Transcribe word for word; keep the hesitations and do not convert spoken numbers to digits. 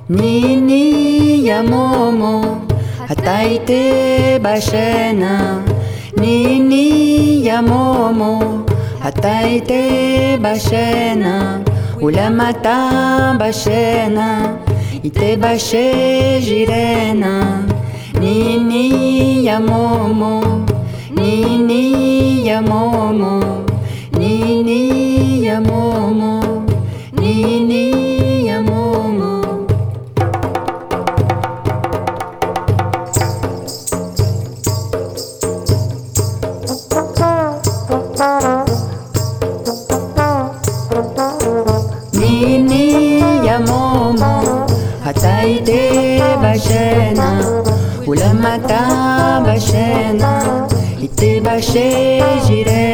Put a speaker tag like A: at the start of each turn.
A: Nini ya momo hataite bashena. Nini ya momo hataite bashena. Ulamata bashena ite bashe jirena. Nini ya momo, nini ya momo, nini ya momo, nini ya momo. Nini ya momo hataite bashena. Ulamata bashena ite bashe jirena.